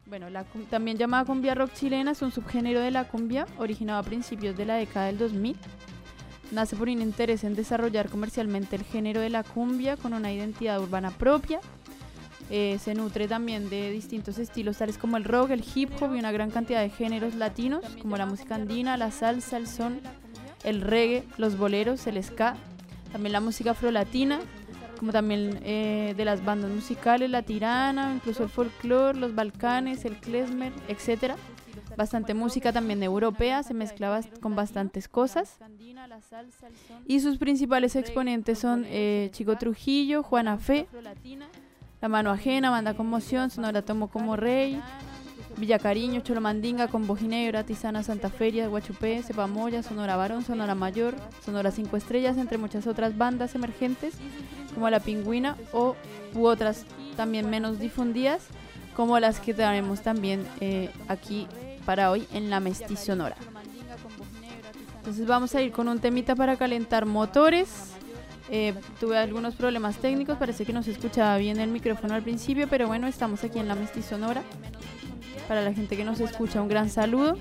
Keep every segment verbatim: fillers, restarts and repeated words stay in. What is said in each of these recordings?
Bueno, la, también llamada cumbia rock chilena, es un subgénero de la cumbia originado a principios de la década del dos mil. Nace por un interés en desarrollar comercialmente el género de la cumbia con una identidad urbana propia. Eh, se nutre también de distintos estilos tales como el rock, el hip hop y una gran cantidad de géneros latinos como la música andina, la salsa, el son, el reggae, los boleros, el ska, también la música afrolatina, como también eh, de las bandas musicales, la tirana, incluso el folclore, los balcanes, el klezmer, etcétera. Bastante música también europea, se mezcla bast- con bastantes cosas. Y sus principales exponentes son eh, Chico Trujillo, Juana Fe, La Mano Ajena, Banda Conmoción, Sonora Tomo como Rey, Villa Cariño, Cholomandinga, Combo Ginebra, Tisana Santa Feria, Guachupé, Cepa Moya, Sonora Varón, Sonora Mayor, Sonora Cinco Estrellas, entre muchas otras bandas emergentes como La Pingüina o u otras también menos difundidas como las que tenemos también eh, aquí para hoy en la Mestizonora. Entonces vamos a ir con un temita para calentar motores. Eh, tuve algunos problemas técnicos, parece que no se escuchaba bien el micrófono al principio, pero bueno, estamos aquí en la Mestizonora. Para la gente que nos escucha, un gran saludo.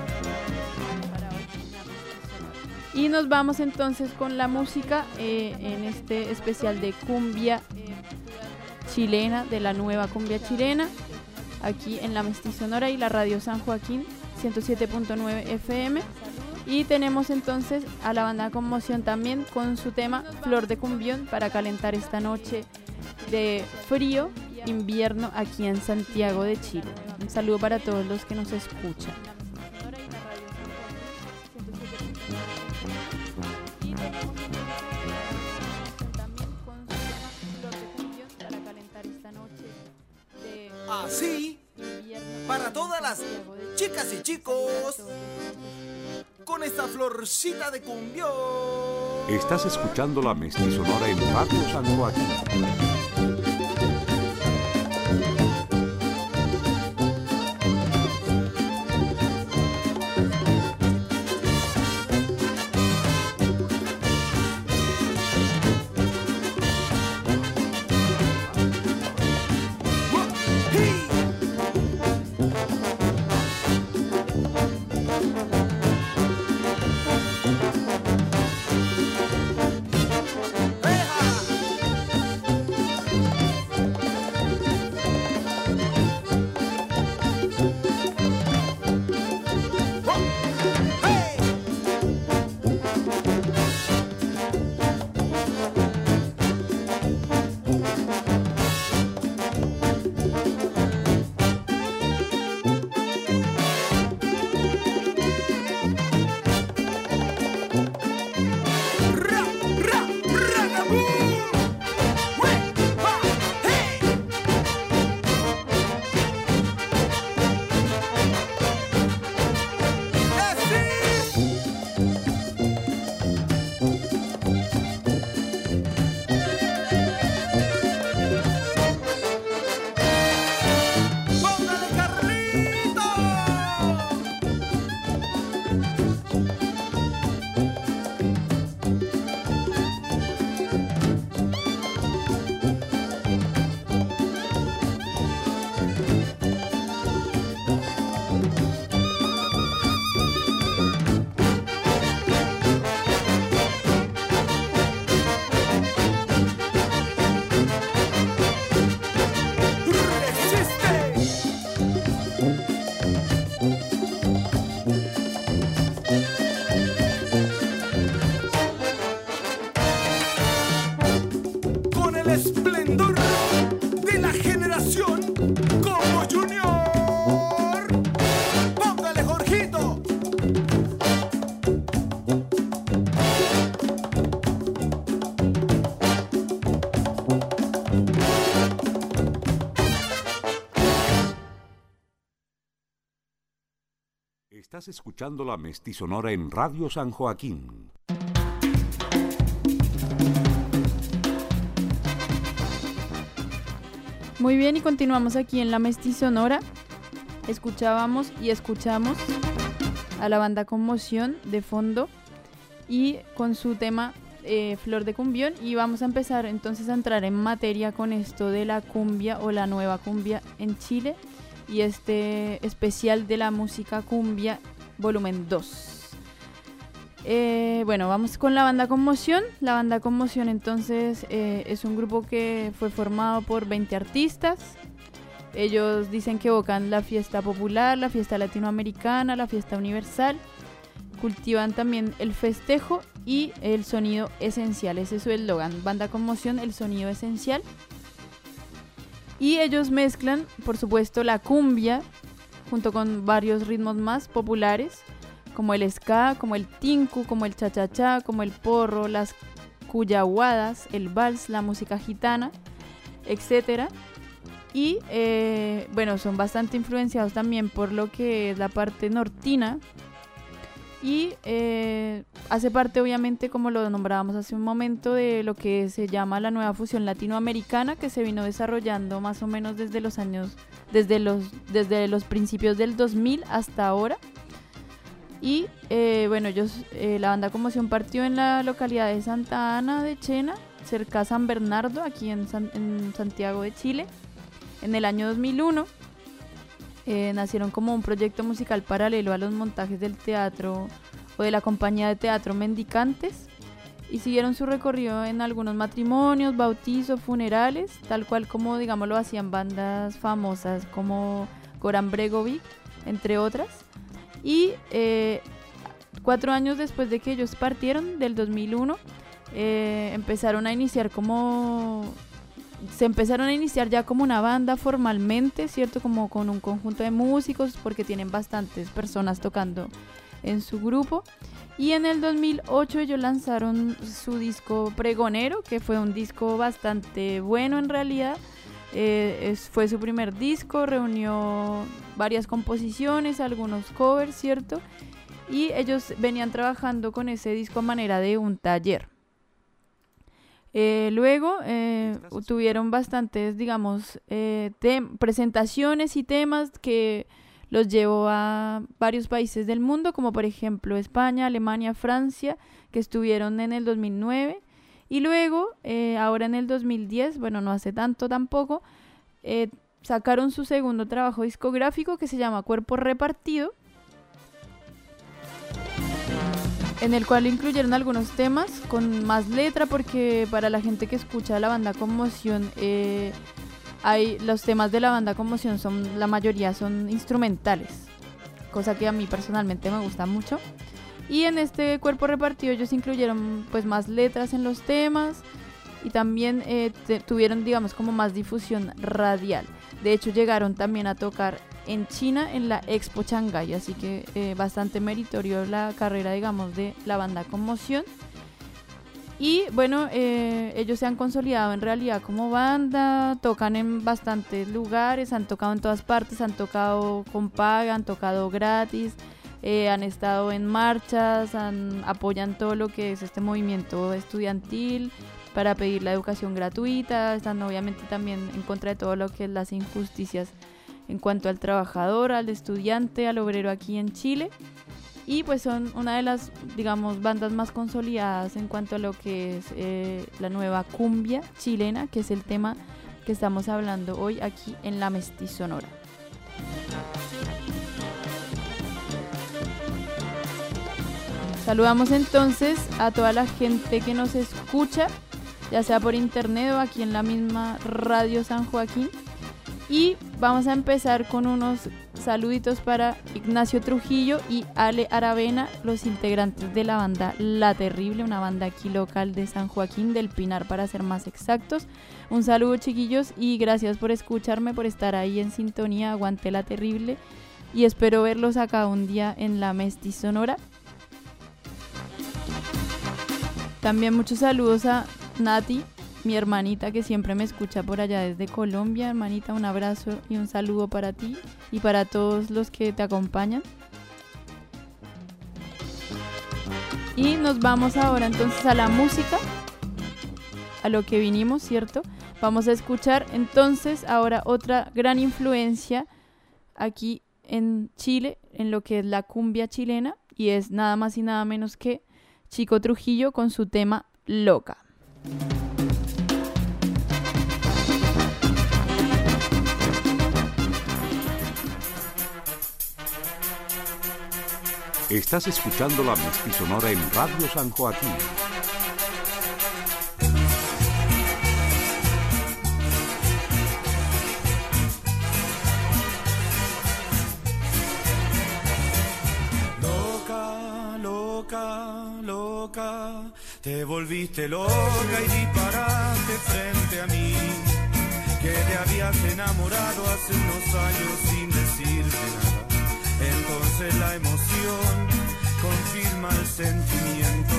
Y nos vamos entonces con la música eh, en este especial de cumbia chilena, de la nueva cumbia chilena, aquí en la Mestizonora y la Radio San Joaquín ciento siete punto nueve F M. Y tenemos entonces a la Banda Conmoción también con su tema Flor de Cumbión para calentar esta noche de frío, invierno aquí en Santiago de Chile. Un saludo para todos los que nos escuchan. Así, para todas las chicas y chicos, con esta florcita de cumbión. Estás escuchando la Mestizonora en Radio San Joaquín. Estás escuchando la Mestizonora en Radio San Joaquín. Muy bien, y continuamos aquí en la Mestizonora. Escuchábamos y escuchamos a la Banda Conmoción de fondo y con su tema eh, Flor de Cumbión, y vamos a empezar entonces a entrar en materia con esto de la cumbia o la nueva cumbia en Chile y este especial de la música cumbia volumen dos. Eh, bueno, vamos con la banda Conmoción. La banda Conmoción entonces eh, es un grupo que fue formado por veinte artistas. Ellos dicen que evocan la fiesta popular, la fiesta latinoamericana, la fiesta universal. Cultivan también el festejo y el sonido esencial. Ese es su eslogan, banda Conmoción, el sonido esencial. Y ellos mezclan, por supuesto, la cumbia junto con varios ritmos más populares, como el ska, como el tinku, como el cha-cha-cha, como el porro, las cuyaguadas, el vals, la música gitana, etcétera. Y eh, bueno, son bastante influenciados también por lo que es la parte nortina. Y eh, hace parte, obviamente, como lo nombrábamos hace un momento, de lo que se llama la nueva fusión latinoamericana, que se vino desarrollando más o menos desde los años, desde los, desde los principios del dos mil hasta ahora. Y eh, bueno, ellos, eh, la banda Conmoción partió en la localidad de Santa Ana de Chena, cerca a San Bernardo, aquí en, San, en Santiago de Chile, en el año dos mil uno. Eh, nacieron como un proyecto musical paralelo a los montajes del teatro o de la compañía de teatro Mendicantes, y siguieron su recorrido en algunos matrimonios, bautizos, funerales, tal cual como, digamos, lo hacían bandas famosas como Goran Bregovic, entre otras. Y eh, cuatro años después de que ellos partieron, del dos mil uno, eh, empezaron a iniciar como... se empezaron a iniciar ya como una banda formalmente, ¿cierto? Como con un conjunto de músicos, porque tienen bastantes personas tocando en su grupo. Y en el dos mil ocho ellos lanzaron su disco Pregonero, que fue un disco bastante bueno en realidad. Eh, es, fue su primer disco, reunió varias composiciones, algunos covers, ¿cierto? Y ellos venían trabajando con ese disco a manera de un taller. Eh, luego eh, tuvieron bastantes, digamos, eh, tem- presentaciones y temas que los llevó a varios países del mundo, como por ejemplo España, Alemania, Francia, que estuvieron en el dos mil nueve. Y luego, eh, ahora en el dos mil diez, bueno, no hace tanto tampoco, eh, sacaron su segundo trabajo discográfico que se llama Cuerpo Repartido, en el cual incluyeron algunos temas con más letra, porque para la gente que escucha la banda Conmoción, eh, hay, los temas de la banda Conmoción son, la mayoría son instrumentales, cosa que a mí personalmente me gusta mucho. Y en este Cuerpo Repartido ellos incluyeron pues más letras en los temas, y también eh, te, tuvieron, digamos, como más difusión radial. De hecho, llegaron también a tocar en China en la Expo Shanghái, así que eh, bastante meritorio la carrera, digamos, de la banda Conmoción. Y bueno, eh, ellos se han consolidado en realidad como banda, tocan en bastantes lugares, han tocado en todas partes, han tocado con paga, han tocado gratis, eh, han estado en marchas, han, apoyan todo lo que es este movimiento estudiantil para pedir la educación gratuita, están obviamente también en contra de todo lo que es las injusticias en cuanto al trabajador, al estudiante, al obrero aquí en Chile. Y pues son una de las, digamos, bandas más consolidadas en cuanto a lo que es eh, la nueva cumbia chilena, que es el tema que estamos hablando hoy aquí en La Mestizonora. Saludamos entonces a toda la gente que nos escucha, ya sea por internet o aquí en la misma Radio San Joaquín. Y vamos a empezar con unos saluditos para Ignacio Trujillo y Ale Aravena, los integrantes de la banda La Terrible, una banda aquí local de San Joaquín del Pinar, para ser más exactos. Un saludo, chiquillos, y gracias por escucharme, por estar ahí en sintonía. Aguante La Terrible, y espero verlos acá un día en La Mestizonora. También muchos saludos a Nati, mi hermanita, que siempre me escucha por allá desde Colombia. Hermanita, un abrazo y un saludo para ti y para todos los que te acompañan. Y nos vamos ahora entonces a la música, a lo que vinimos, ¿cierto? Vamos a escuchar entonces ahora otra gran influencia aquí en Chile, en lo que es la cumbia chilena, y es nada más y nada menos que Chico Trujillo con su tema Loca. Estás escuchando la Mestisonora en Radio San Joaquín. Loca, loca, loca, te volviste loca y disparaste frente a mí, que te habías enamorado hace unos años sin decirte nada. Entonces la emoción confirma el sentimiento.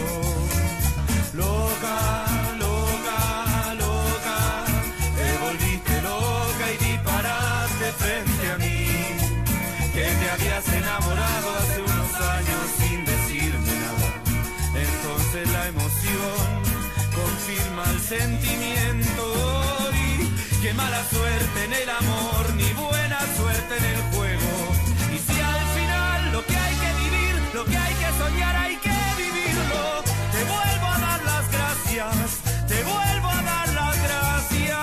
Loca, loca, loca, te volviste loca y disparaste frente a mí, que te habías enamorado hace unos años sin decirme nada. Entonces la emoción confirma el sentimiento. Y qué mala suerte en el amor, ni buena suerte en el juego. Y si al final lo que hay que vivir, lo que hay que soñar, hay que vivirlo. Te vuelvo a dar las gracias, te vuelvo a dar las gracias.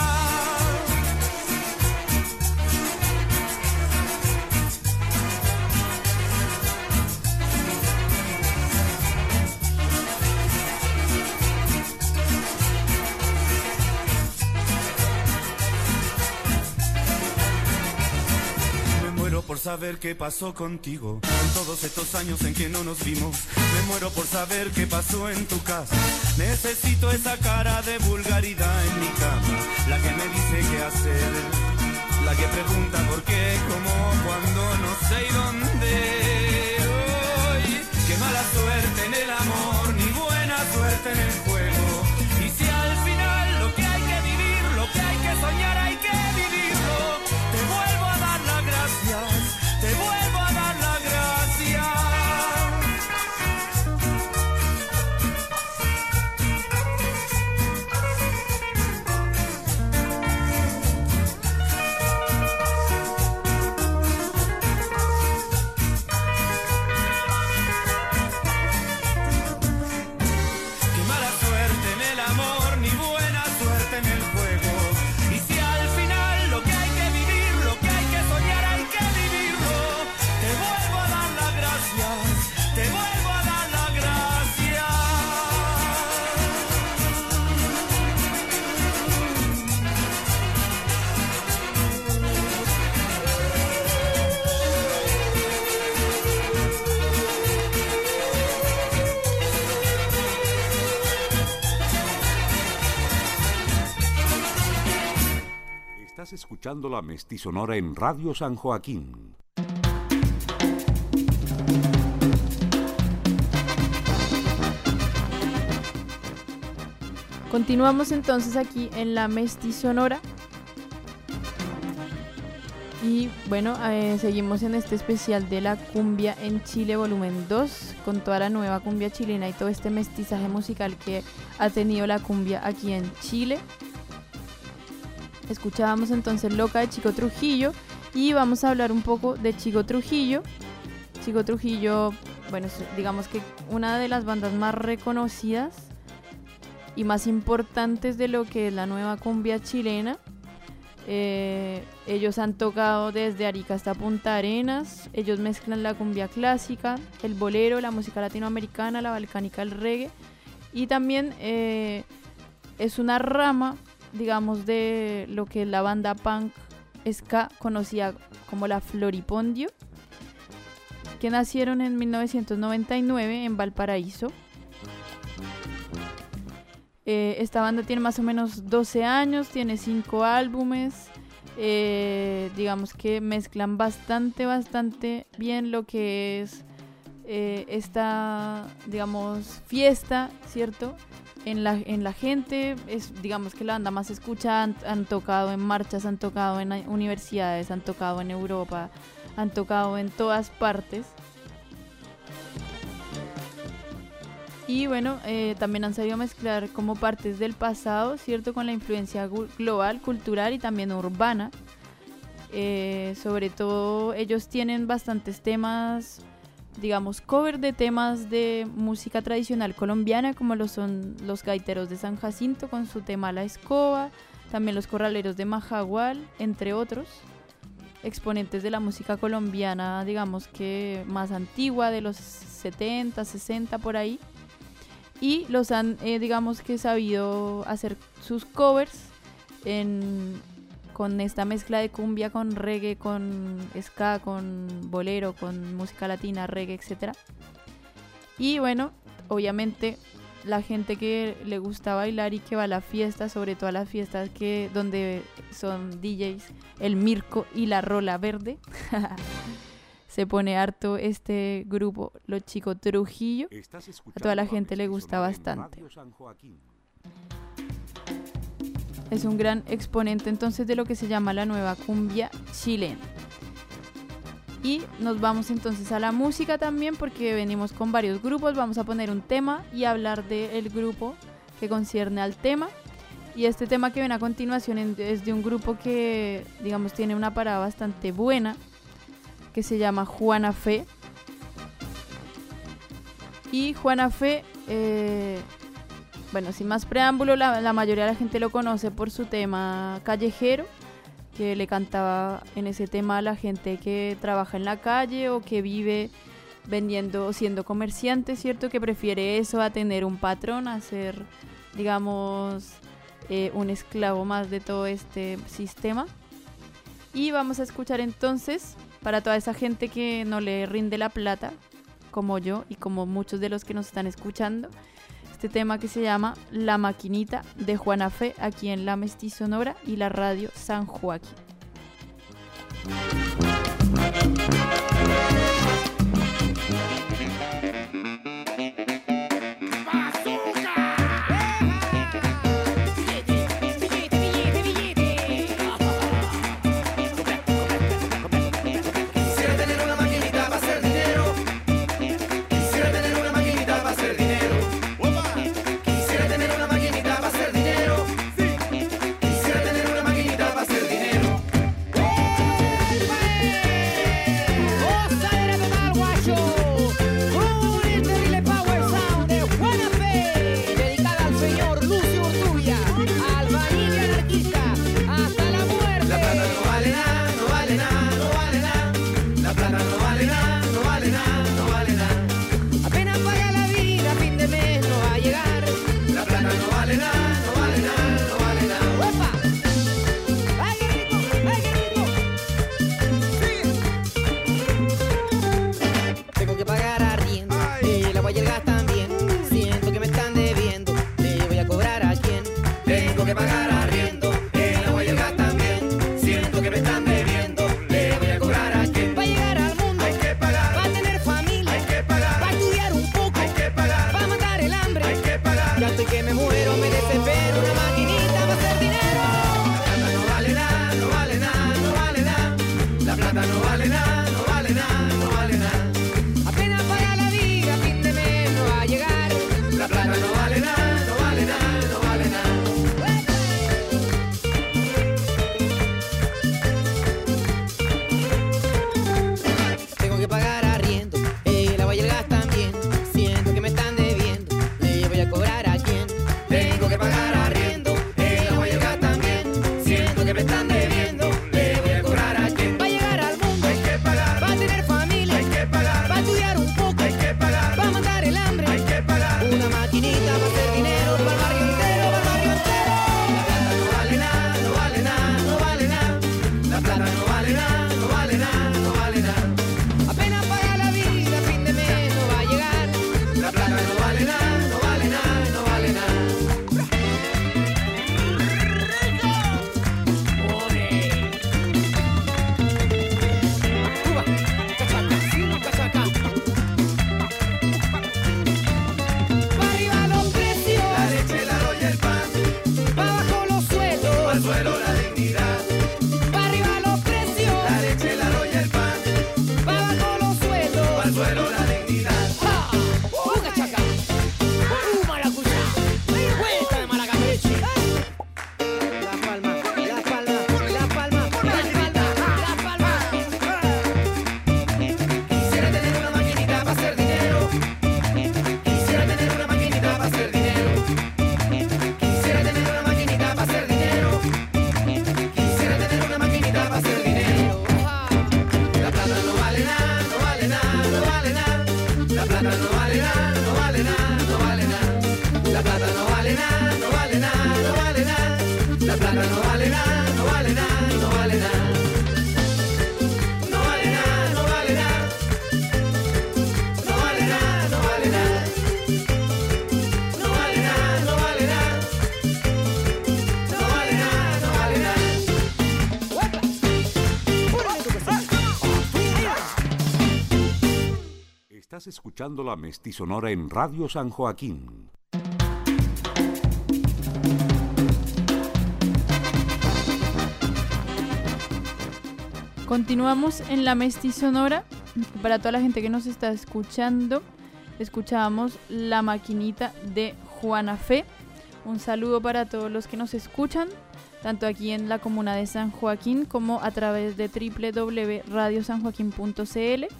Por saber qué pasó contigo en todos estos años en que no nos vimos. Me muero por saber qué pasó en tu casa. Necesito esa cara de vulgaridad en mi cama, la que me dice qué hacer, la que pregunta por qué, cómo, cuándo, no sé y dónde. Hoy, qué mala suerte en el amor, ni buena suerte en el juego. Y si al final lo que hay que vivir, lo que hay que soñar, hay que vivirlo. Te vuelvo a dar las gracias, te vuelvo a dar las gracias. Qué mala suerte en el amor, ni buena suerte en el juego. Y si al final lo que hay que vivir, lo que hay que soñar, hay que vivirlo. Te vuelvo a dar las gracias, te vuelvo a dar las gracias. Estás escuchando la Mestisonora en Radio San Joaquín. Continuamos entonces aquí en la Mestisonora. Y bueno, eh, seguimos en este especial de la cumbia en Chile volumen dos, con toda la nueva cumbia chilena y todo este mestizaje musical que ha tenido la cumbia aquí en Chile. Escuchábamos entonces Loca de Chico Trujillo y vamos a hablar un poco de Chico Trujillo. Chico Trujillo, bueno, es, digamos que una de las bandas más reconocidas y más importantes de lo que es la nueva cumbia chilena. Eh, ellos han tocado desde Arica hasta Punta Arenas. Ellos mezclan la cumbia clásica, el bolero, la música latinoamericana, la balcánica, el reggae. Y también eh, es una rama, digamos, de lo que es la banda punk ska, conocida como la Floripondio, que nacieron en mil novecientos noventa y nueve en Valparaíso. Eh, esta banda tiene más o menos doce años, tiene cinco álbumes, eh, digamos que mezclan bastante, bastante bien lo que es eh, esta, digamos, fiesta, ¿cierto? En la, en la gente, es, digamos que la banda más escuchada, han, han tocado en marchas, han tocado en universidades, han tocado en Europa, han tocado en todas partes. Y bueno, eh, también han sabido mezclar como partes del pasado, ¿cierto? Con la influencia global, cultural y también urbana. Eh, sobre todo ellos tienen bastantes temas, digamos, cover de temas de música tradicional colombiana, como lo son los gaiteros de San Jacinto con su tema La Escoba, también los corraleros de Majagual, entre otros. exponentes de la música colombiana, digamos que más antigua, de los setenta, sesenta por ahí, y los han, eh, digamos que sabido hacer sus covers en, con esta mezcla de cumbia, con reggae, con ska, con bolero, con música latina, reggae, etcétera. Y bueno, obviamente la gente que le gusta bailar y que va a la fiesta, sobre todo a las fiestas que donde son D Js, el Mirko y la Rola Verde, se pone harto este grupo, Los Chicos Trujillo. A toda la gente le gusta bastante. Es un gran exponente entonces de lo que se llama la nueva cumbia chilena. Y nos vamos entonces a la música también, porque venimos con varios grupos. Vamos a poner un tema y hablar del grupo que concierne al tema. Y este tema que ven a continuación es de un grupo que, digamos, tiene una parada bastante buena, que se llama Juana Fe. Y Juana Fe, eh, bueno, sin más preámbulo, la, la mayoría de la gente lo conoce por su tema Callejero, que le cantaba en ese tema a la gente que trabaja en la calle o que vive vendiendo, siendo comerciante, ¿cierto? Que prefiere eso a tener un patrón, a ser, digamos, eh, un esclavo más de todo este sistema. Y vamos a escuchar entonces, para toda esa gente que no le rinde la plata, como yo y como muchos de los que nos están escuchando, este tema que se llama La Maquinita de Juana Fe, aquí en La Mestizonora y la Radio San Joaquín. Que me están debiendo, le voy a cobrar a quien va a llegar al mundo. Hay que pagar. Estás escuchando la Mestizonora en Radio San Joaquín. Continuamos en la Mestizonora. Para toda la gente que nos está escuchando, escuchábamos La Maquinita de Juana Fe. Un saludo para todos los que nos escuchan, tanto aquí en la comuna de San Joaquín como a través de doble u doble u doble u punto radio san joaquín punto c l.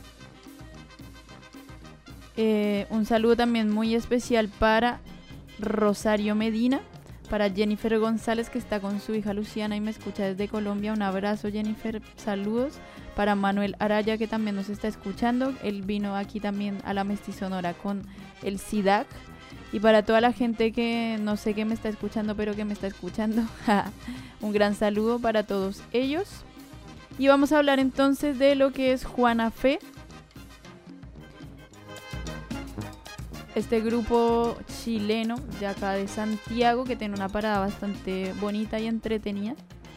Eh, un saludo también muy especial para Rosario Medina, para Jennifer González, que está con su hija Luciana y me escucha desde Colombia. Un abrazo, Jennifer, saludos. Para Manuel Araya, que también nos está escuchando, él vino aquí también a la Mestizonora con el S I D A C. Y para toda la gente que no sé qué me está escuchando, pero que me está escuchando, un gran saludo para todos ellos. Y vamos a hablar entonces de lo que es Juana Fe. Este grupo chileno de acá de Santiago, que tiene una parada bastante bonita y entretenida.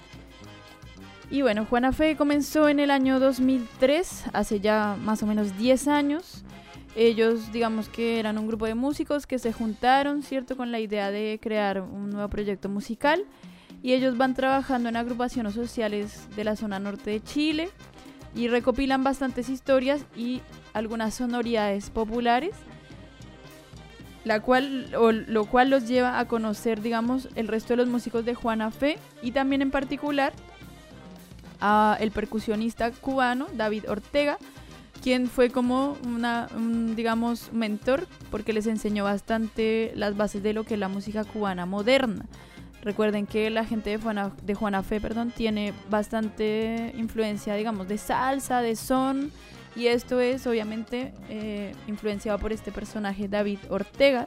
Y bueno, Juana Fe comenzó en el año dos mil tres, hace ya más o menos diez años. Ellos, digamos que eran un grupo de músicos que se juntaron, ¿cierto?, con la idea de crear un nuevo proyecto musical. Y ellos van trabajando en agrupaciones sociales de la zona norte de Chile y recopilan bastantes historias y algunas sonoridades populares, la cual, o, lo cual los lleva a conocer, digamos, el resto de los músicos de Juana Fe y también en particular a el percusionista cubano David Ortega, quien fue como una, un, digamos, mentor, porque les enseñó bastante las bases de lo que es la música cubana moderna. Recuerden que la gente de Juana, de Juana Fe, perdón, tiene bastante influencia, digamos, de salsa, de son, y esto es obviamente eh, influenciado por este personaje David Ortega.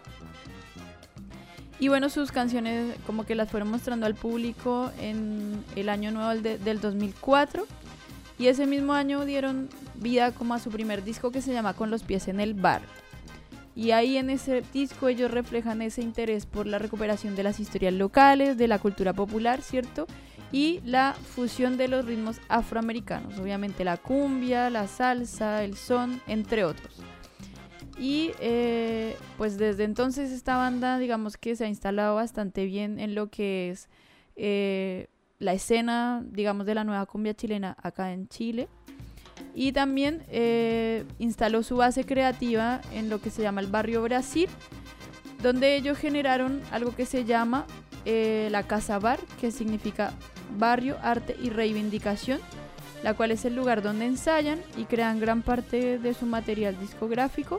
Y bueno, sus canciones como que las fueron mostrando al público en el año nuevo de, del dos mil cuatro. Y ese mismo año dieron vida como a su primer disco, que se llama Con los pies en el bar. Y ahí en ese disco ellos reflejan ese interés por la recuperación de las historias locales, de la cultura popular, ¿cierto? Y la fusión de los ritmos afroamericanos, obviamente la cumbia, la salsa, el son, entre otros. Y eh, pues desde entonces esta banda, digamos que se ha instalado bastante bien en lo que es eh, la escena, digamos, de la nueva cumbia chilena acá en Chile. Y también eh, instaló su base creativa en lo que se llama el Barrio Brasil, donde ellos generaron algo que se llama eh, la Casa Bar, que significa Barrio, Arte y Reivindicación, la cual es el lugar donde ensayan y crean gran parte de su material discográfico.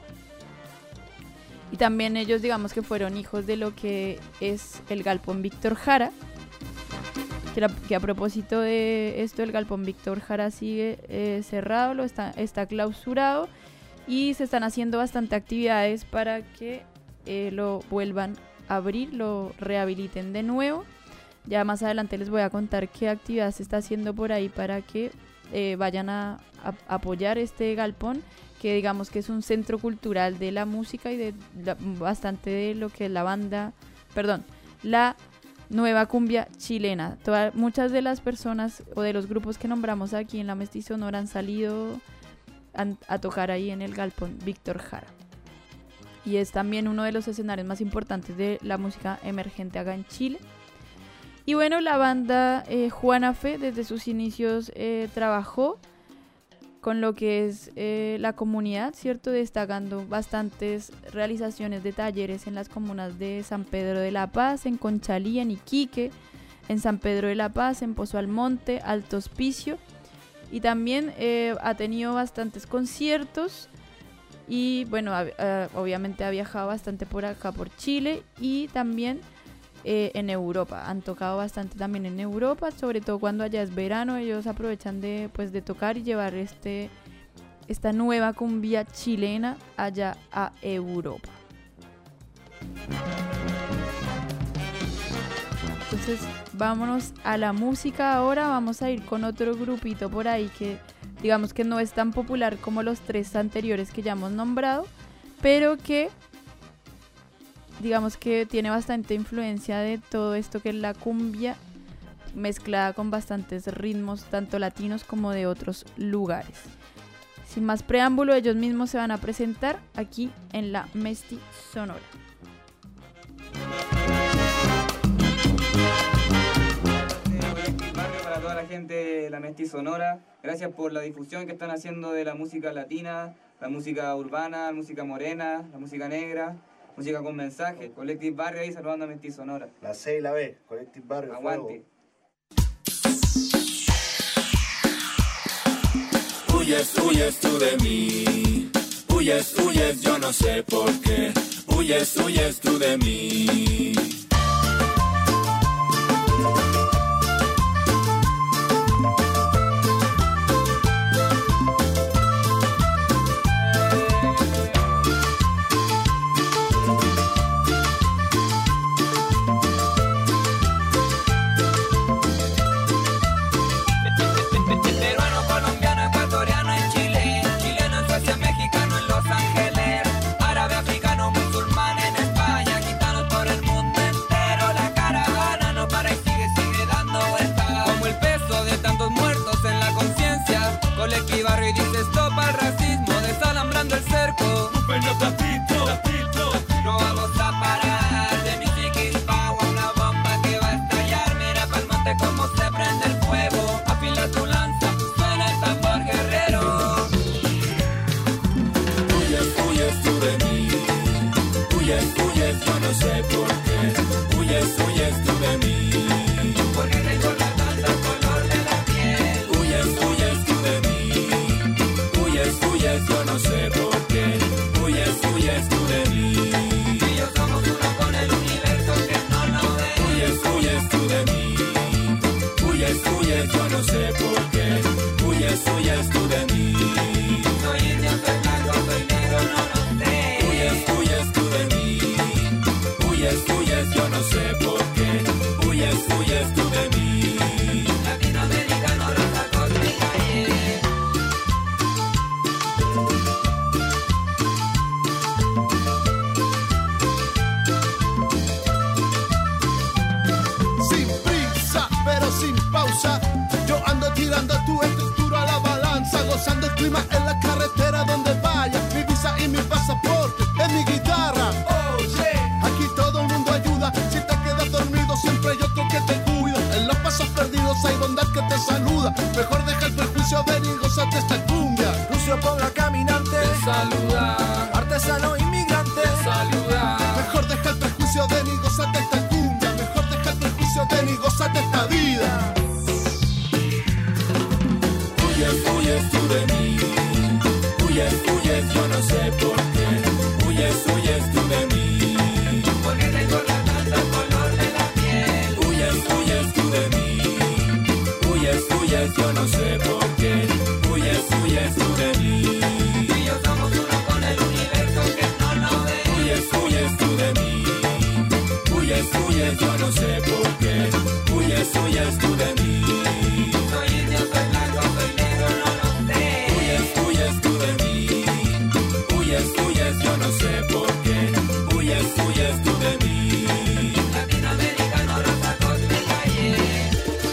Y también ellos, digamos, que fueron hijos de lo que es el Galpón Víctor Jara, que, la, que a propósito de esto, el Galpón Víctor Jara sigue eh, cerrado, lo está, está clausurado, y se están haciendo bastante actividades para que eh, lo vuelvan a abrir, lo rehabiliten de nuevo. Ya más adelante les voy a contar qué actividad se está haciendo por ahí para que eh, vayan a, a apoyar este galpón, que digamos que es un centro cultural de la música y de la, bastante de lo que es la banda, perdón, la nueva cumbia chilena. Toda, muchas de las personas o de los grupos que nombramos aquí en la Mestizonora han salido a, a tocar ahí en el Galpón Víctor Jara. Y es también uno de los escenarios más importantes de la música emergente acá en Chile. Y bueno, la banda eh, Juana Fe desde sus inicios eh, trabajó con lo que es eh, la comunidad, ¿cierto? Destacando bastantes realizaciones de talleres en las comunas de San Pedro de la Paz, en Conchalí, en Iquique, en San Pedro de la Paz, en Pozo Almonte, Alto Hospicio. Y también eh, ha tenido bastantes conciertos y bueno, ha, uh, obviamente ha viajado bastante por acá, por Chile, y también Eh, en Europa. Han tocado bastante también en Europa, sobre todo cuando allá es verano. Ellos aprovechan de, pues, de tocar y llevar este, esta nueva cumbia chilena allá a Europa. Entonces vámonos a la música ahora. Vamos a ir con otro grupito por ahí que digamos que no es tan popular como los tres anteriores que ya hemos nombrado, pero que digamos que tiene bastante influencia de todo esto que es la cumbia, mezclada con bastantes ritmos tanto latinos como de otros lugares. Sin más preámbulo, ellos mismos se van a presentar aquí en la Mesti Sonora. Para toda la gente de la Mesti Sonora, gracias por la difusión que están haciendo de la música latina, la música urbana, la música morena, la música negra, música con mensaje. Collective Barrio ahí saludando a Mesti Sonora. La C y la B, Collective Barrio. Aguante. Huyes, huyes tú de mí, huyes, huyes, yo no sé por qué, huyes, huyes tú de mí. Collective Barrio y dice stop al racismo, desalambrando el cerco. Bueno, tapito, tapito, no vamos a parar. De mi chiquis power, una bomba que va a estallar. Mira pa'l monte como se prende el fuego. Afila tu lanza, suena el tambor guerrero. Huyes, huyes tú de mí, huyes, huyes, yo no sé por qué, huyes, huyes tú de mí. Porque tengo la danza color de la piel. Huyes, huyes tú de mí, huyes, huyes, yo no sé por qué, huyes, huyes tú de mí. Y yo somos uno con el universo que no lo ve. Huyes, huyes tú de mí, huyes, huyes, yo no sé por qué, huyes, huyes tú de mí. Soy indio, soy blanco, soy negro, no lo sé. Huyes, huyes tú de mí, huyes, huyes, yo no sé por qué, huyes, huyes tú de mí. Latinoamericano, rosa cósmica, yeah. Sin prisa, pero sin pausa. Yo ando tirando tu estructura a la balanza, gozando el clima en la carretera donde vaya. Mi visa y mi pasaporte es mi guitarra. Oh yeah. Aquí todo el mundo ayuda. Si te quedas dormido siempre hay otro que te cuida. En los pasos perdidos hay bondad que te saluda. Mejor deja el prejuicio, ven y gozate esta cumbia. Lucio Ponga caminante, Te saluda, artesano inmigrante, te saluda. mejor deja el prejuicio, ven y gozate esta cumbia. Mejor deja el prejuicio, ven y gozate esta vida. Huyes, huyes tú de mí, huyes, huyes, yo no sé por qué, huyes, huyes tú de mí. Porque tengo la danza color de la piel. Huyes, huyes tú de mí, huyes, huyes, yo no sé por qué, huyes, huyes tú de mí. Y yo somos uno con el universo que no lo ve. Huyes, huyes tú de mí, huyes, huyes, yo no sé por qué, huyes, huyes tú de mí. Soy indio, soy blanco, soy negro, no lo sé. Huyes, huyes tú de mí, huyes, huyes, yo no sé por qué, huyes, huyes tú de mí. Latinoamericano, rosa cósmica, yeah.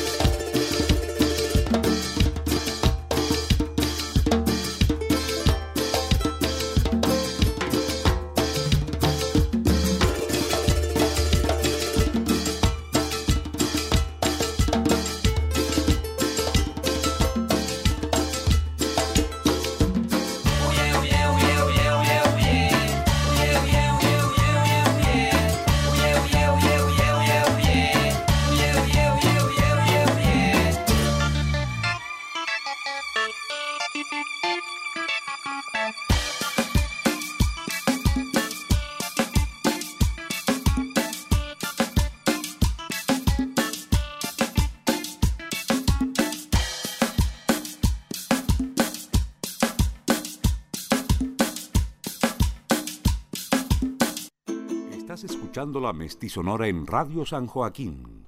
Estás escuchando la Mesti Sonora en Radio San Joaquín.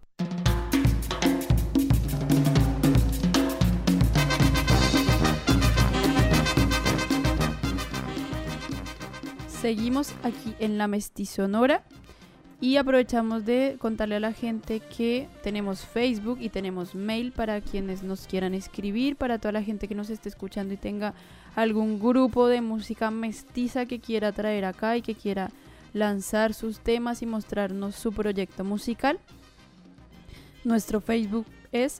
Seguimos aquí en la Mesti Sonora y aprovechamos de contarle a la gente que tenemos Facebook y tenemos mail para quienes nos quieran escribir, para toda la gente que nos esté escuchando y tenga algún grupo de música mestiza que quiera traer acá y que quiera lanzar sus temas y mostrarnos su proyecto musical. Nuestro Facebook es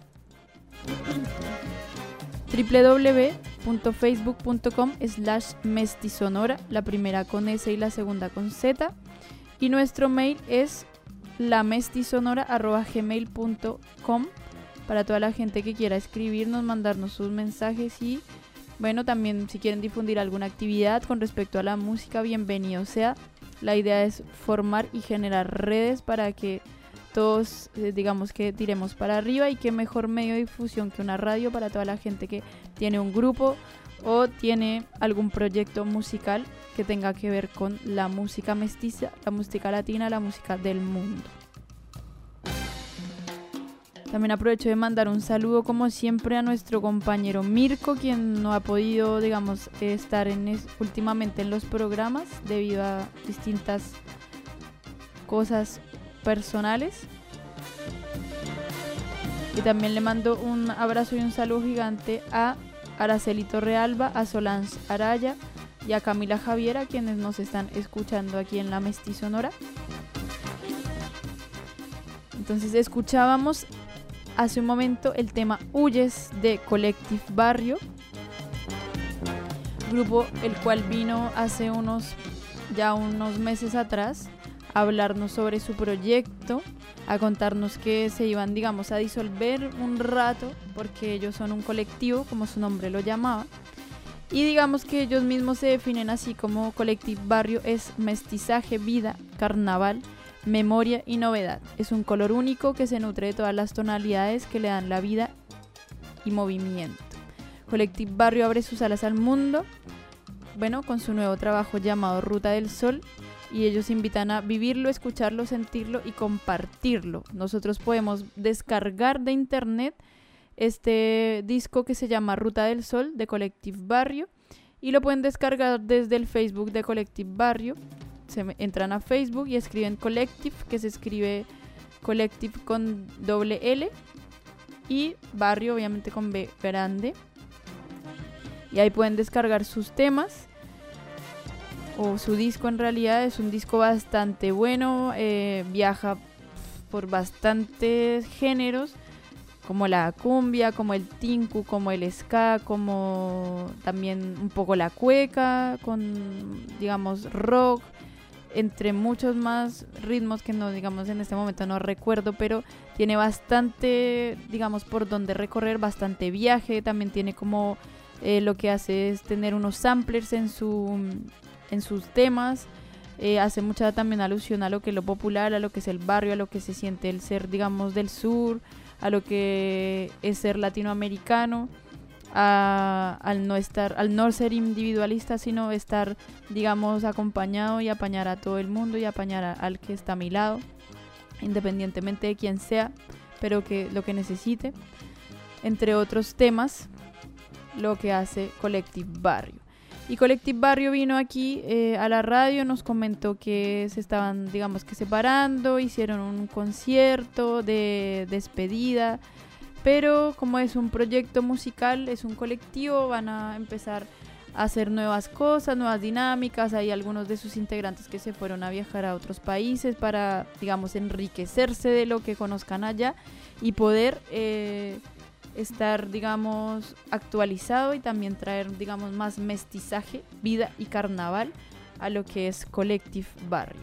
doble u doble u doble u punto facebook punto com slash mestisonora, la primera con S y la segunda con Z, y nuestro mail es lamestisonora arroba gmail punto com para toda la gente que quiera escribirnos, mandarnos sus mensajes y bueno, también si quieren difundir alguna actividad con respecto a la música, bienvenido sea. La idea es formar y generar redes para que todos, eh, digamos que tiremos para arriba, y qué mejor medio de difusión que una radio para toda la gente que tiene un grupo o tiene algún proyecto musical que tenga que ver con la música mestiza, la música latina, la música del mundo. También aprovecho de mandar un saludo como siempre a nuestro compañero Mirko, quien no ha podido, digamos, estar en es, últimamente en los programas debido a distintas cosas personales. Y también le mando un abrazo y un saludo gigante a Araceli Torrealba, a Solange Araya y a Camila Javiera, quienes nos están escuchando aquí en la Mestisonora. Entonces escuchábamos hace un momento el tema Huyes de Collective Barrio, grupo el cual vino hace unos ya unos meses atrás a hablarnos sobre su proyecto, a contarnos que se iban, digamos, a disolver un rato porque ellos son un colectivo, como su nombre lo llamaba, y digamos que ellos mismos se definen así como Collective Barrio es mestizaje, vida, carnaval, memoria y novedad. Es un color único que se nutre de todas las tonalidades que le dan la vida y movimiento. Collective Barrio abre sus alas al mundo, bueno, con su nuevo trabajo llamado Ruta del Sol, y ellos invitan a vivirlo, escucharlo, sentirlo y compartirlo. Nosotros podemos descargar de internet este disco que se llama Ruta del Sol de Collective Barrio, y lo pueden descargar desde el Facebook de Collective Barrio. Se entran a Facebook y escriben Collective, que se escribe Collective con doble L, y Barrio obviamente con B grande, y ahí pueden descargar sus temas o su disco. En realidad es un disco bastante bueno, eh, viaja por bastantes géneros como la cumbia, como el tinku, como el ska, como también un poco la cueca, con digamos rock, entre muchos más ritmos que no, digamos, en este momento no recuerdo, pero tiene bastante, digamos, por donde recorrer, bastante viaje. También tiene como eh, lo que hace es tener unos samplers en su en sus temas, eh, hace mucha también alusión a lo que es lo popular, a lo que es el barrio, a lo que se siente el ser, digamos, del sur, a lo que es ser latinoamericano, a, al no estar, al no ser individualista, sino estar, digamos, acompañado y apañar a todo el mundo y apañar a, al que está a mi lado, independientemente de quién sea, pero que lo que necesite, entre otros temas, lo que hace Collective Barrio. Y Collective Barrio vino aquí eh, a la radio, nos comentó que se estaban, digamos, que separando, hicieron un concierto de despedida, pero como es un proyecto musical, es un colectivo, van a empezar a hacer nuevas cosas, nuevas dinámicas. Hay algunos de sus integrantes que se fueron a viajar a otros países para, digamos, enriquecerse de lo que conozcan allá y poder eh, estar, digamos, actualizado y también traer, digamos, más mestizaje, vida y carnaval a lo que es Collective Barrio.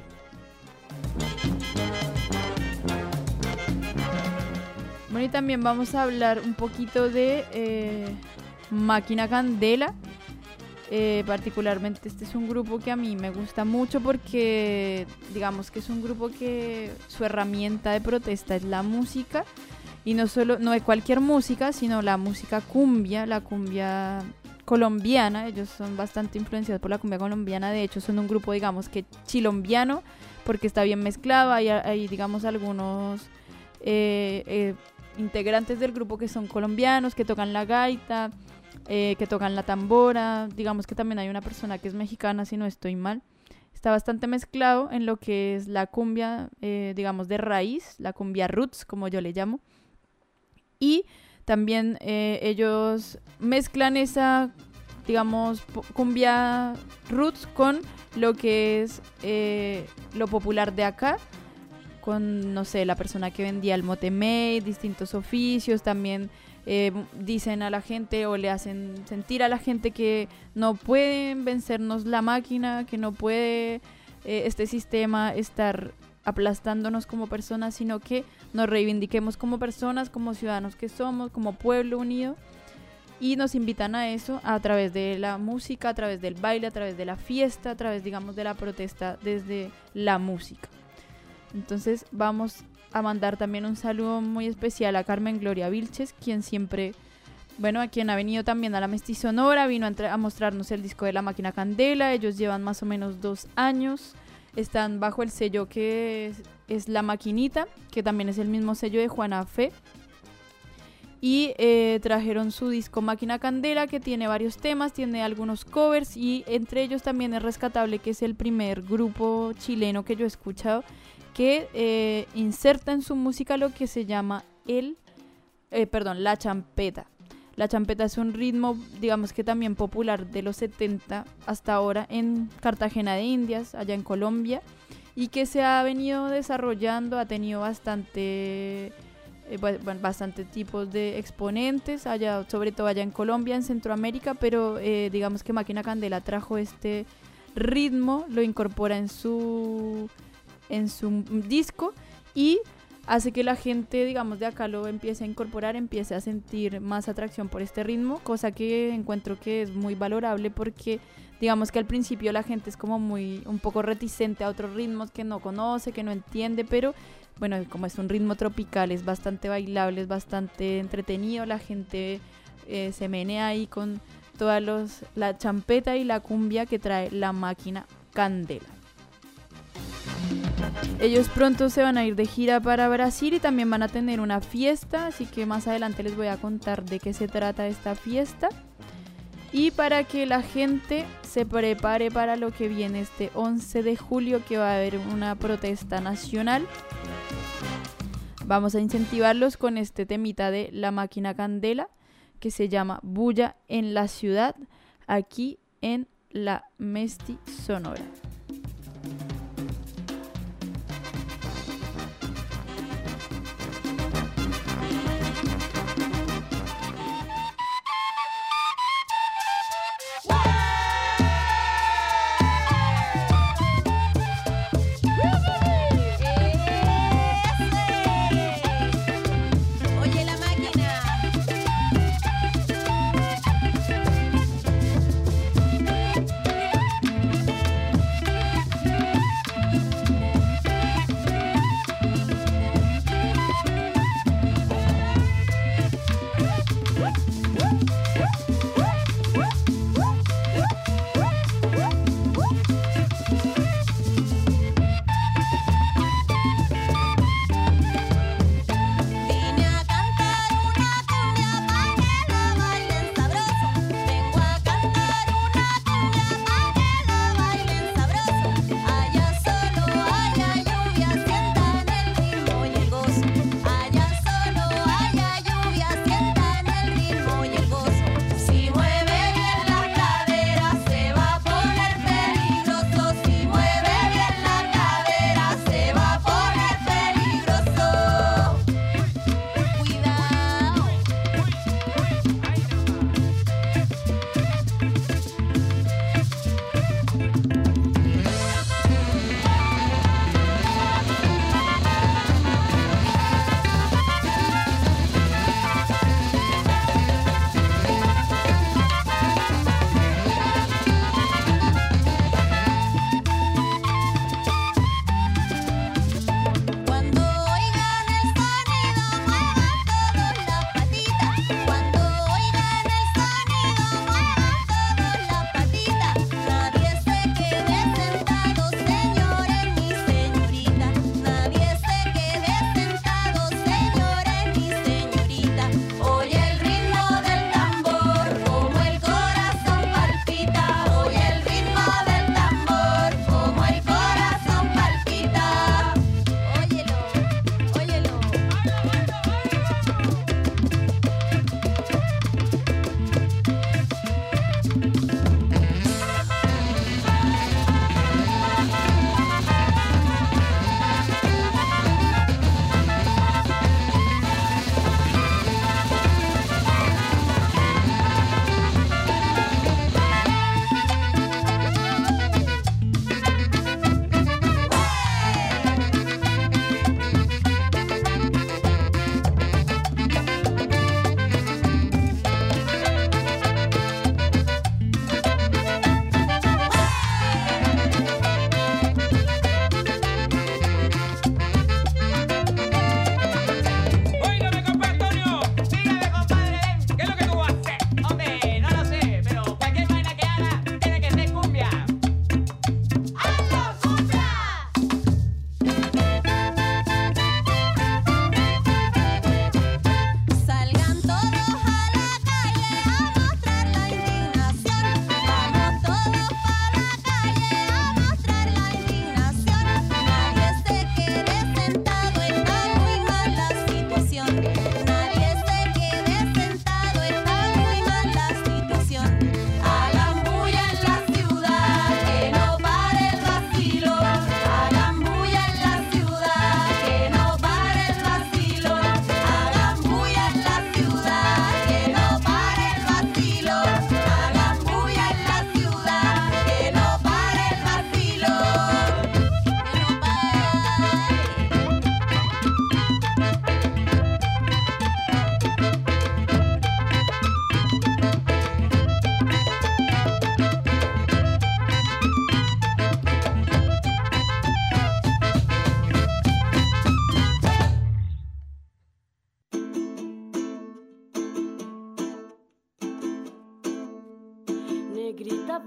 Bueno, y también vamos a hablar un poquito de eh, Máquina Candela. Eh, particularmente este es un grupo que a mí me gusta mucho porque, digamos, que es un grupo que su herramienta de protesta es la música. Y no solo, no de cualquier música, sino la música cumbia, la cumbia colombiana. Ellos son bastante influenciados por la cumbia colombiana. De hecho, son un grupo, digamos, que chilombiano, porque está bien mezclado. Hay, hay digamos, algunos eh, eh, integrantes del grupo que son colombianos, que tocan la gaita, eh, que tocan la tambora. Digamos que también hay una persona que es mexicana, si no estoy mal. Está bastante mezclado en lo que es la cumbia, eh, digamos, de raíz, la cumbia roots, como yo le llamo. Y también eh, ellos mezclan esa digamos, cumbia roots con lo que es eh, lo popular de acá, con, no sé, la persona que vendía el motemey, distintos oficios, también eh, dicen a la gente o le hacen sentir a la gente que no pueden vencernos la máquina, que no puede eh, este sistema estar aplastándonos como personas, sino que nos reivindiquemos como personas, como ciudadanos que somos, como pueblo unido. Y nos invitan a eso a través de la música, a través del baile, a través de la fiesta, a través, digamos, de la protesta desde la música. Entonces vamos a mandar también un saludo muy especial a Carmen Gloria Vilches, quien siempre, bueno, a quien ha venido también a la Mestizonora, vino a, entre- a mostrarnos el disco de La Máquina Candela. Ellos llevan más o menos dos años, están bajo el sello que es, es La Maquinita, que también es el mismo sello de Juana Fe. Y eh, trajeron su disco Máquina Candela, que tiene varios temas, tiene algunos covers, y entre ellos también es rescatable que es el primer grupo chileno que yo he escuchado que eh, inserta en su música lo que se llama el, eh, perdón, la champeta. La champeta es un ritmo, digamos que también popular de los setenta hasta ahora en Cartagena de Indias, allá en Colombia, y que se ha venido desarrollando, ha tenido bastante... Eh, bastante tipos de exponentes, allá, sobre todo allá en Colombia, en Centroamérica, pero eh, digamos que Máquina Candela trajo este ritmo, lo incorpora en su, en su disco y hace que la gente, digamos, de acá lo empiece a incorporar, empiece a sentir más atracción por este ritmo, cosa que encuentro que es muy valorable porque digamos que al principio la gente es como muy, un poco reticente a otros ritmos que no conoce, que no entiende, pero bueno, como es un ritmo tropical, es bastante bailable, es bastante entretenido, la gente eh, se menea ahí con toda los, la champeta y la cumbia que trae La Máquina Candela. Ellos pronto se van a ir de gira para Brasil y también van a tener una fiesta, así que más adelante les voy a contar de qué se trata esta fiesta. Y para que la gente se prepare para lo que viene este once de julio, que va a haber una protesta nacional, vamos a incentivarlos con este temita de La Máquina Candela, que se llama Bulla en la Ciudad, aquí en la Mestizonora.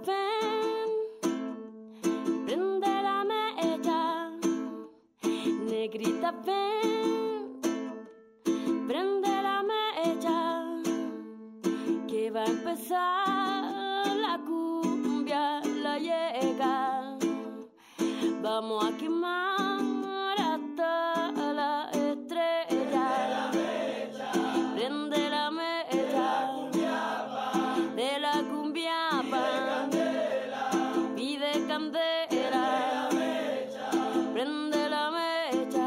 ven, prende la mecha. Negrita, ven, prende la mecha, que va a empezar la cumbia, la llega. Vamos a quemar hasta la estrella. Prende la mecha de la cumbiapa, pide candela, prende la mecha.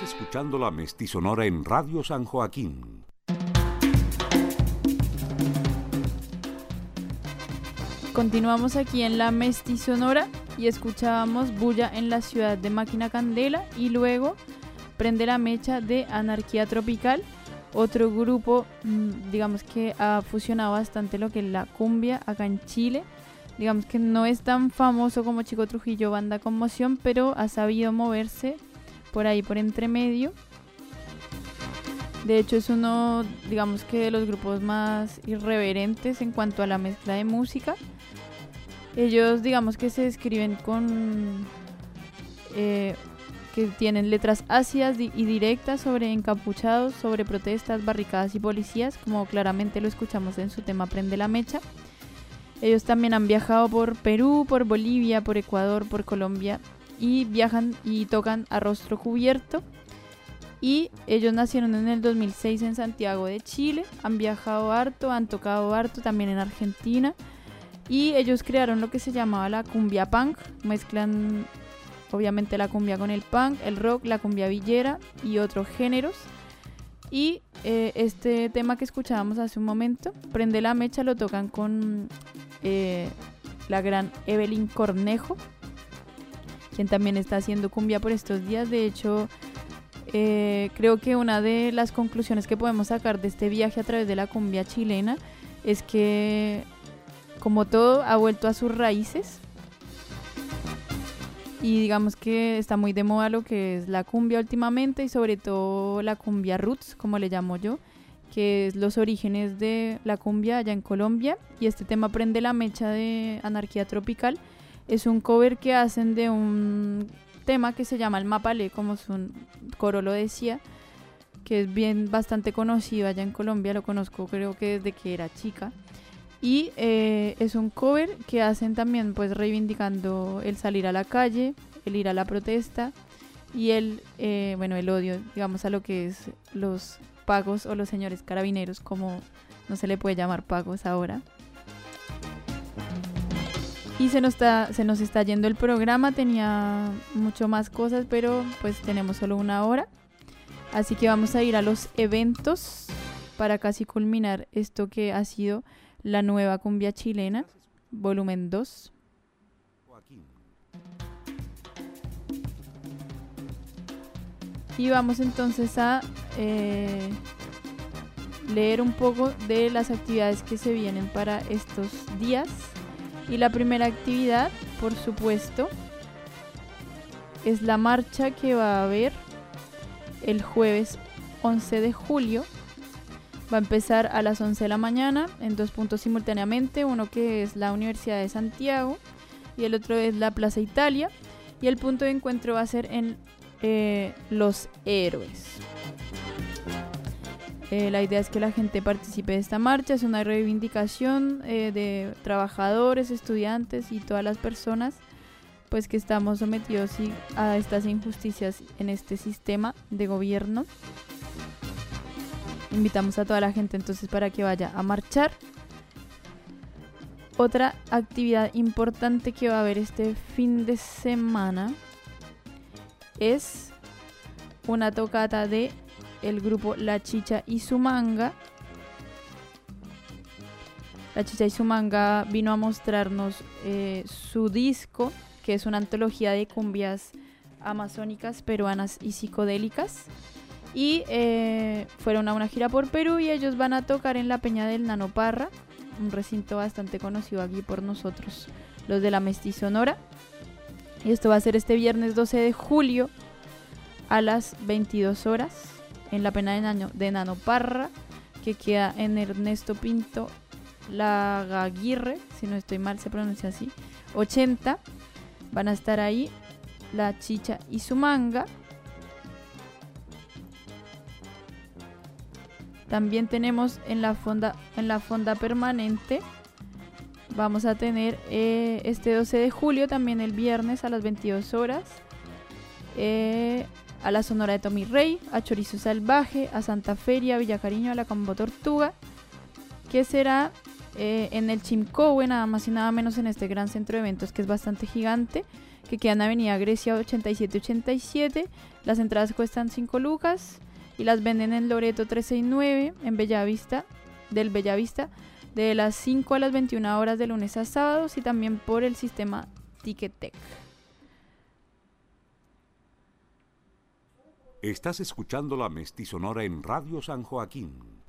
escuchando la Mestizonora en Radio San Joaquín. Continuamos aquí en la Mestizonora y escuchábamos Bulla en la ciudad de Máquina Candela y luego Prende la Mecha de Anarquía Tropical, otro grupo, digamos que ha fusionado bastante lo que es la cumbia acá en Chile. Digamos que no es tan famoso como Chico Trujillo, Banda Conmoción, pero ha sabido moverse por ahí, por entre medio. De hecho es uno, digamos que de los grupos más irreverentes en cuanto a la mezcla de música. Ellos, digamos que se describen con... Eh, que tienen letras ácidas y directas sobre encapuchados, sobre protestas, barricadas y policías, como claramente lo escuchamos en su tema Prende la Mecha. Ellos también han viajado por Perú, por Bolivia, por Ecuador, por Colombia y viajan y tocan a rostro cubierto. Y ellos nacieron en el dos mil seis en Santiago de Chile, han viajado harto, han tocado harto también en Argentina y ellos crearon lo que se llamaba la cumbia punk, mezclan obviamente la cumbia con el punk, el rock, la cumbia villera y otros géneros. Y eh, este tema que escuchábamos hace un momento, Prende la Mecha, lo tocan con eh, la gran Evelyn Cornejo, quien también está haciendo cumbia por estos días. De hecho, eh, creo que una de las conclusiones que podemos sacar de este viaje a través de la cumbia chilena es que, como todo, ha vuelto a sus raíces. Y digamos que está muy de moda lo que es la cumbia últimamente y sobre todo la cumbia roots, como le llamo yo, que es los orígenes de la cumbia allá en Colombia. Y este tema Prende la Mecha de Anarquía Tropical es un cover que hacen de un tema que se llama el Mapalé, como su coro lo decía, que es bien bastante conocido allá en Colombia, lo conozco creo que desde que era chica. Y eh, es un cover que hacen también pues reivindicando el salir a la calle, el ir a la protesta y el, eh, bueno, el odio, digamos, a lo que es los pagos o los señores carabineros, como no se le puede llamar pagos ahora. Y se nos está, se nos está yendo el programa, tenía mucho más cosas, pero pues tenemos solo una hora. Así que vamos a ir a los eventos para casi culminar esto que ha sido la nueva cumbia chilena, volumen dos. Y vamos entonces a eh, leer un poco de las actividades que se vienen para estos días. Y la primera actividad, por supuesto, es la marcha que va a haber el jueves once de julio. Va a empezar a las once de la mañana en dos puntos simultáneamente, uno que es la Universidad de Santiago y el otro es la Plaza Italia, y el punto de encuentro va a ser en eh, Los Héroes. Eh, la idea es que la gente participe de esta marcha, es una reivindicación eh, de trabajadores, estudiantes y todas las personas pues que estamos sometidos a estas injusticias en este sistema de gobierno. Invitamos a toda la gente entonces para que vaya a marchar. Otra actividad importante que va a haber este fin de semana es una tocata de el grupo La Chicha y su Manga. La Chicha y su Manga vino a mostrarnos eh, su disco, que es una antología de cumbias amazónicas, peruanas y psicodélicas. Y eh, fueron a una gira por Perú y ellos van a tocar en la Peña del Nano Parra, un recinto bastante conocido aquí por nosotros, los de la Mestizonora. Y esto va a ser este viernes doce de julio a las veintidós horas en la Peña del Nano, de Nano Parra, que queda en Ernesto Pinto Lagaguirre, si no estoy mal se pronuncia así, ochenta. Van a estar ahí La Chicha y su Manga. También tenemos en la fonda, en la fonda permanente, vamos a tener eh, este doce de julio, también el viernes a las veintidós horas, eh, a la Sonora de Tommy Rey, a Chorizo Salvaje, a Santa Feria, a Villa Cariño, a la Cambo Tortuga, que será eh, en el Chimcowe, nada más y nada menos, en este gran centro de eventos que es bastante gigante, que queda en Avenida Grecia ochenta y siete ochenta y siete. Las entradas cuestan cinco lucas y las venden en Loreto trescientos sesenta y nueve, en Bellavista, del Bellavista, de las cinco a las veintiuna horas de lunes a sábados, y también por el sistema Ticketek. Estás escuchando la Mestizonora en Radio San Joaquín.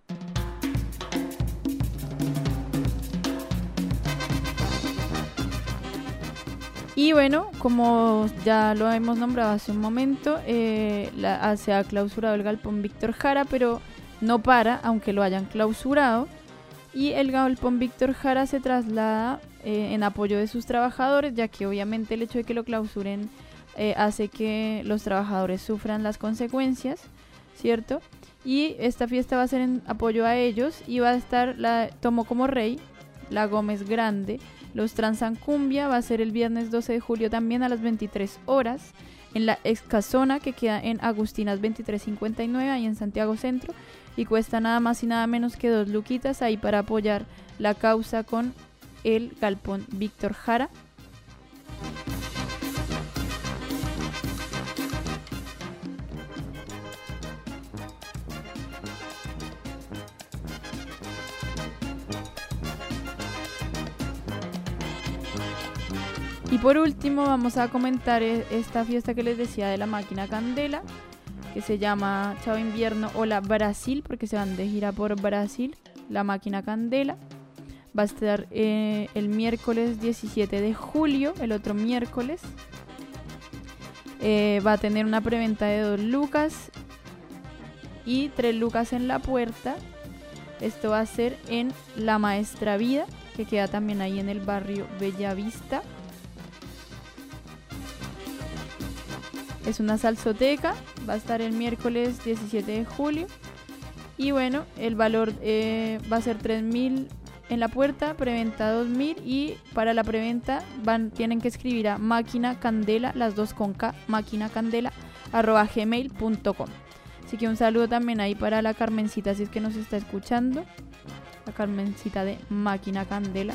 Y bueno, como ya lo hemos nombrado hace un momento, eh, la, se ha clausurado el Galpón Víctor Jara, pero no para, aunque lo hayan clausurado. Y el Galpón Víctor Jara se traslada eh, en apoyo de sus trabajadores, ya que obviamente el hecho de que lo clausuren eh, hace que los trabajadores sufran las consecuencias, ¿cierto? Y esta fiesta va a ser en apoyo a ellos y va a estar, la tomó como rey la Gómez Grande. Los Transan Cumbia va a ser el viernes doce de julio también a las veintitrés horas en la ex casona que queda en Agustinas veintitrés cincuenta y nueve, ahí en Santiago Centro, y cuesta nada más y nada menos que dos luquitas ahí para apoyar la causa con el Galpón Víctor Jara. Y por último vamos a comentar esta fiesta que les decía de la Máquina Candela, que se llama Chao Invierno Hola Brasil, porque se van de gira por Brasil. La Máquina Candela va a estar eh, el miércoles diecisiete de julio, el otro miércoles. Eh, va a tener una preventa de dos lucas y tres lucas en la puerta. Esto va a ser en La Maestra Vida, que queda también ahí en el barrio Bellavista. Es una salsoteca, va a estar el miércoles diecisiete de julio. Y bueno, el valor eh, va a ser tres mil en la puerta, preventa dos mil, y para la preventa van, tienen que escribir a Máquina Candela, las dos con K, Máquina Candela, arroba gmail punto com. Así que un saludo también ahí para la Carmencita, si es que nos está escuchando, la Carmencita de Máquina Candela.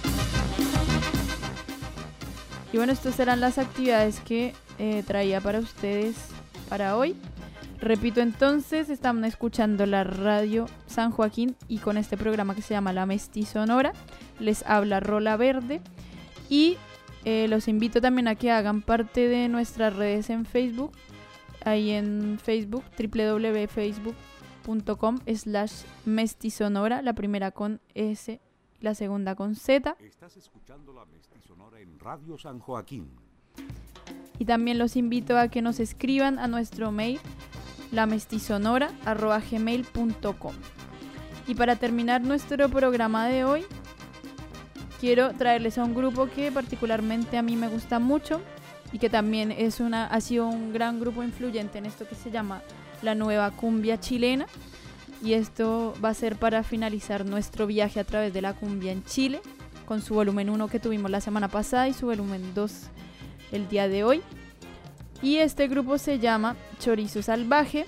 Y bueno, estas serán las actividades que eh, traía para ustedes para hoy. Repito entonces, estamos escuchando la radio San Joaquín y con este programa que se llama La Mestizonora. Les habla Rola Verde y eh, los invito también a que hagan parte de nuestras redes en Facebook. Ahí en Facebook, doble u doble u doble u punto facebook punto com slash mestizonora, la primera con S, la segunda con Z. Estás escuchando la Mestizonora en Radio San Joaquín. Y también los invito a que nos escriban a nuestro mail, lamestizonora arroba gmail punto com. Y para terminar nuestro programa de hoy, quiero traerles a un grupo que particularmente a mí me gusta mucho y que también es una, ha sido un gran grupo influyente en esto que se llama la nueva cumbia chilena. Y esto va a ser para finalizar nuestro viaje a través de la cumbia en Chile, con su volumen uno que tuvimos la semana pasada y su volumen dos el día de hoy. Y este grupo se llama Chorizo Salvaje.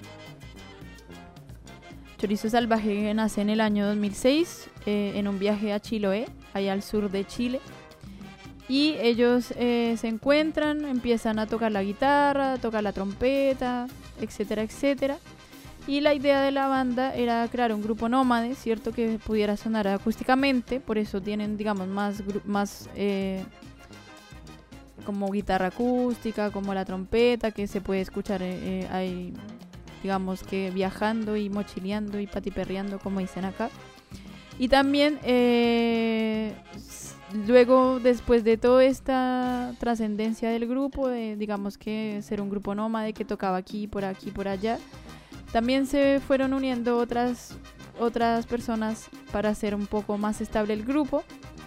Chorizo Salvaje que nace en el año dos mil seis eh, en un viaje a Chiloé, allá al sur de Chile. Y ellos eh, se encuentran, empiezan a tocar la guitarra, a tocar la trompeta, etcétera, etcétera. Y la idea de la banda era crear un grupo nómade, ¿cierto? Que pudiera sonar acústicamente, por eso tienen, digamos, más, más eh, como guitarra acústica, como la trompeta, que se puede escuchar eh, ahí, digamos que viajando y mochileando y patiperreando, como dicen acá. Y también, eh, luego, después de toda esta trascendencia del grupo, de, digamos que ser un grupo nómade que tocaba aquí, por aquí, por allá, también se fueron uniendo otras, otras personas para hacer un poco más estable el grupo.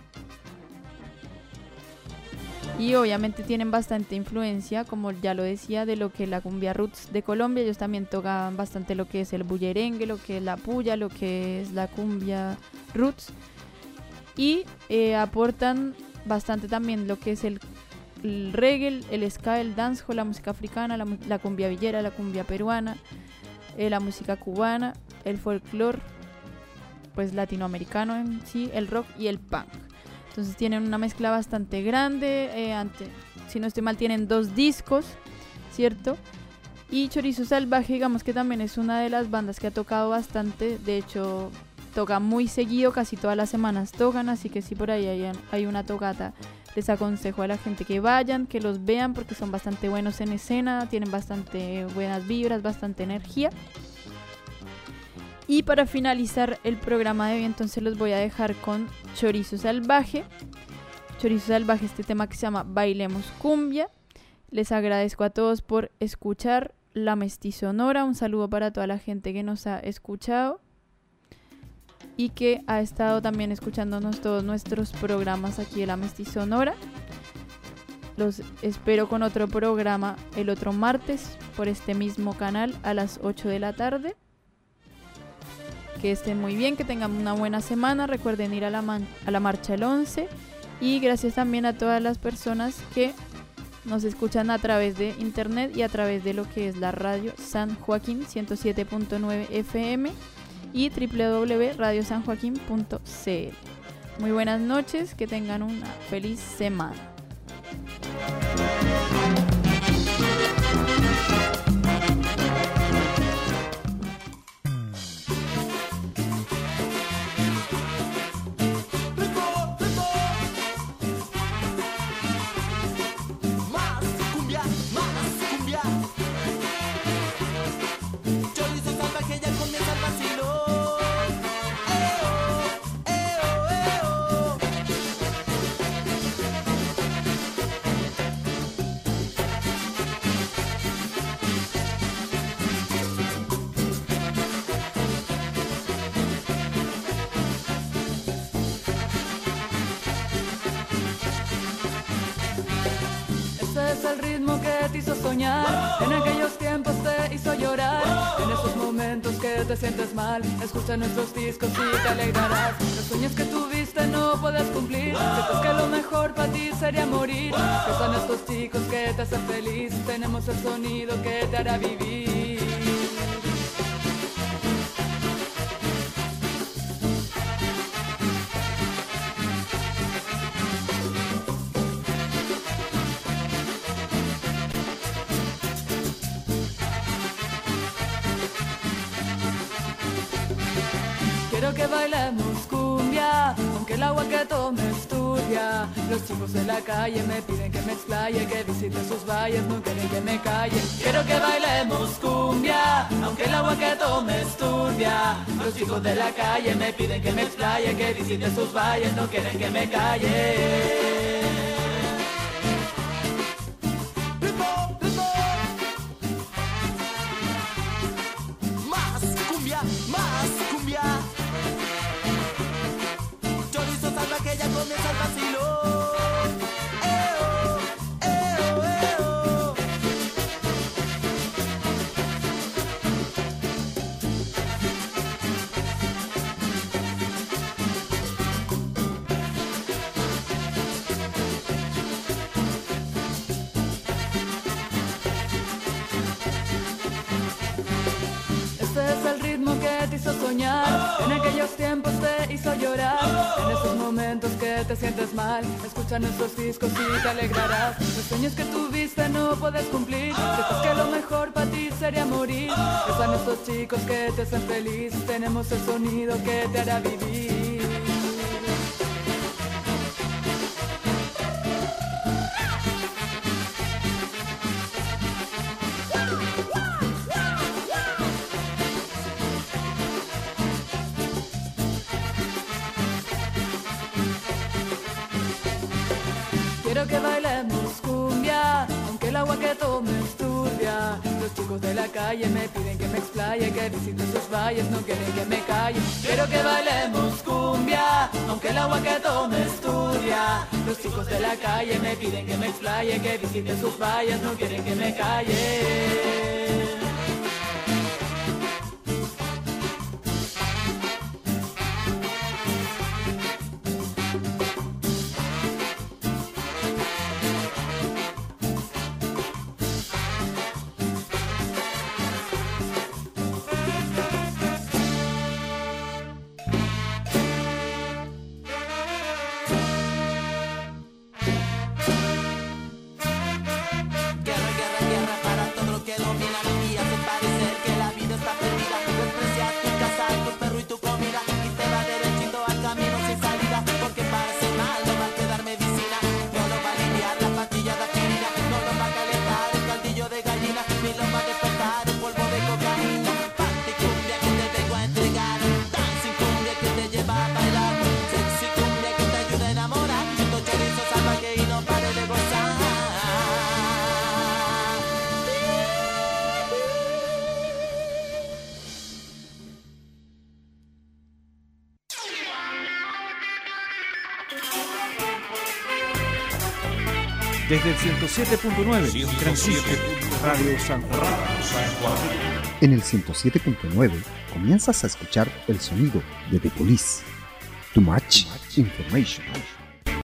Y obviamente tienen bastante influencia, como ya lo decía, de lo que es la cumbia roots de Colombia. Ellos también tocaban bastante lo que es el bullerengue, lo que es la puya, lo que es la cumbia roots. Y eh, aportan bastante también lo que es el, el reggae, el, el ska, el dancehall, la música africana, la, la cumbia villera, la cumbia peruana, eh, la música cubana, el folclore pues latinoamericano en sí, el rock y el punk. Entonces tienen una mezcla bastante grande, eh, ante, si no estoy mal, tienen dos discos, ¿cierto? Y Chorizo Salvaje, digamos que también es una de las bandas que ha tocado bastante. De hecho, toca muy seguido, casi todas las semanas tocan, así que si por ahí hay, hay una tocata, les aconsejo a la gente que vayan, que los vean, porque son bastante buenos en escena, tienen bastante buenas vibras, bastante energía. Y para finalizar el programa de hoy, entonces los voy a dejar con Chorizo Salvaje. Chorizo Salvaje, este tema que se llama Bailemos Cumbia. Les agradezco a todos por escuchar La Mestizonora. Un saludo para toda la gente que nos ha escuchado y que ha estado también escuchándonos todos nuestros programas aquí de La Mestizonora. Los espero con otro programa el otro martes por este mismo canal a las ocho de la tarde. Que estén muy bien, que tengan una buena semana. Recuerden ir a la, man- a la marcha el once. Y gracias también a todas las personas que nos escuchan a través de internet y a través de lo que es la radio San Joaquín ciento siete punto nueve F M y doble u doble u doble u punto radio san joaquín punto c l. Muy buenas noches, que tengan una feliz semana. El ritmo que te hizo soñar, en aquellos tiempos te hizo llorar, en esos momentos que te sientes mal, escucha nuestros discos y te alegrarás. Los sueños que tuviste no puedes cumplir, sientes que lo mejor para ti sería morir, que son estos chicos que te hacen feliz, tenemos el sonido que te hará vivir. Quiero que bailemos cumbia, aunque el agua que tome es turbia. Los chicos de la calle me piden que me explaye, que visite sus valles, no quieren que me calle. Quiero que bailemos cumbia, aunque el agua que tome es turbia. Los chicos de la calle me piden que me explaye, que visite sus valles, no quieren que me calle. Que ya comienza el vacilón. Eo, eo, eo. Este es el ritmo que te hizo soñar, en aquellos tiempos te hizo llorar, en esos momentos que te sientes mal, escucha nuestros discos y te alegrarás. Los sueños que tuviste no puedes cumplir, sientes que lo mejor para ti sería morir, que son estos chicos que te hacen feliz, tenemos el sonido que te hará vivir. Quiero que bailemos cumbia, aunque el agua que tome es turbia. Los chicos de la calle me piden que me explaye, que visite sus valles, no quieren que me calle. Quiero que bailemos cumbia, aunque el agua que tome es turbia. Los chicos de la calle me piden que me explaye, que visite sus valles, no quieren que me calle. Desde el ciento siete punto nueve, transmite Radio Santa Rosa. En el ciento siete punto nueve comienzas a escuchar el sonido de The Police. Too Much Information.